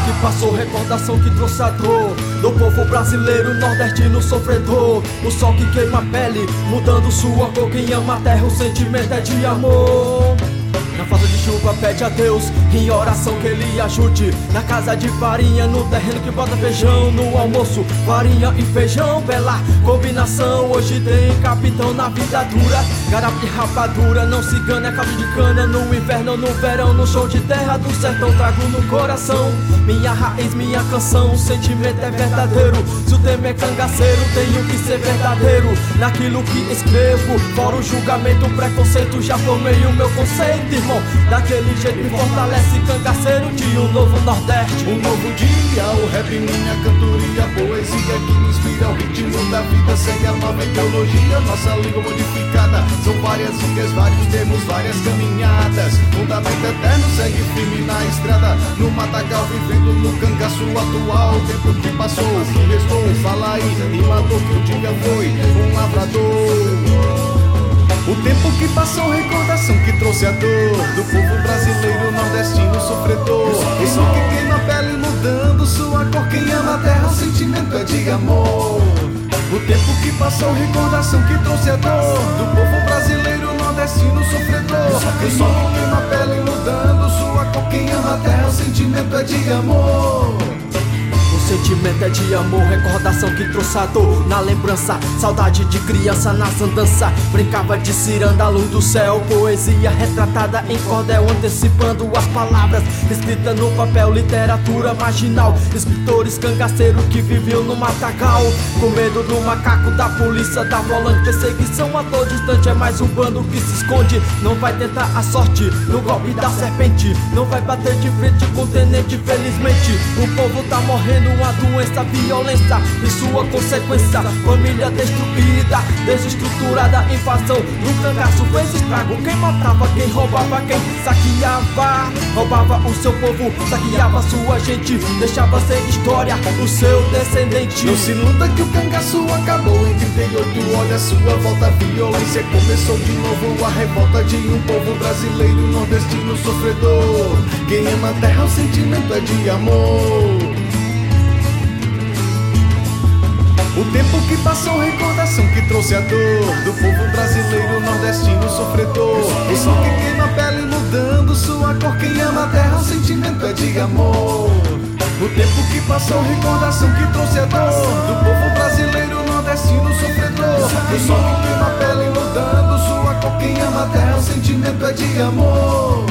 que passou, recordação que trouxe a dor do povo brasileiro, nordestino sofredor. O sol que queima a pele, mudando sua cor. Quem ama a terra, o sentimento é de amor. Na falta de chuva pede a Deus, em oração que ele ajude. Na casa de farinha, no terreno que bota feijão. No almoço, farinha e feijão, bela combinação. Hoje tem capitão na vida dura, garapa e rapadura. Não se engana, é caldo de cana. No inverno ou no verão, no show de terra do sertão, trago no coração minha raiz, minha canção. O sentimento é verdadeiro, se o tema é cangaceiro, tenho que ser verdadeiro naquilo que escrevo. Fora o julgamento, o preconceito, já formei o meu conceito, irmão. Daquele jeito me fortalece, cangaceiro de um novo Nordeste. Um novo dia, o rap minha cantoria, poesia que me inspira. O ritmo da vida segue a nova ideologia, nossa língua modificada. São várias vias, vários termos, várias caminhadas. Fundamento eterno segue firme na estrada, no matagal vivendo no cangaço atual. O tempo que passou, o que restou, fala aí, rimador que o dia foi um lavrador. O tempo que passou, recordação que trouxe a dor do povo brasileiro, nordestino sofredor. O sol que queima a pele, mudando sua cor. Quem ama a terra, o sentimento é de amor. O tempo que passou, recordação que trouxe a dor do povo brasileiro, nordestino sofredor. O sol que queima a pele, mudando sua cor. Quem ama a terra, o sentimento é de amor. O sentimento é de amor, recordação que trouxe a dor na lembrança. Saudade de criança nas andanças, brincava de ciranda à luz do céu. Poesia retratada em cordel, antecipando as palavras escritas no papel. Literatura marginal, escritores cangaceiros que viviam no matagal, com medo do macaco, da polícia, da volante. Perseguição a todo instante, é mais um bando que se esconde. Não vai tentar a sorte no golpe da serpente, não vai bater de frente com o tenente. Felizmente o povo tá morrendo, uma doença, violência e sua consequência. Família destruída, desestruturada, invasão no cangaço fez estrago. Quem matava, quem roubava, quem saqueava, roubava o seu povo, saqueava sua gente, deixava sem história o seu descendente. Não se iluda que o cangaço acabou em 38, olha a sua volta, a violência começou de novo. A revolta de um povo brasileiro, nordestino sofredor. Quem ama a terra, o sentimento é de amor. O tempo que passou, recordação que trouxe a dor do povo brasileiro, nordestino sofredor. O sol que queima a pele, mudando sua cor. Quem ama a terra, o sentimento é de amor. O tempo que passou, recordação que trouxe a dor do povo brasileiro, nordestino sofredor. O sol que queima a pele, mudando sua cor. Quem ama a terra, o sentimento é de amor.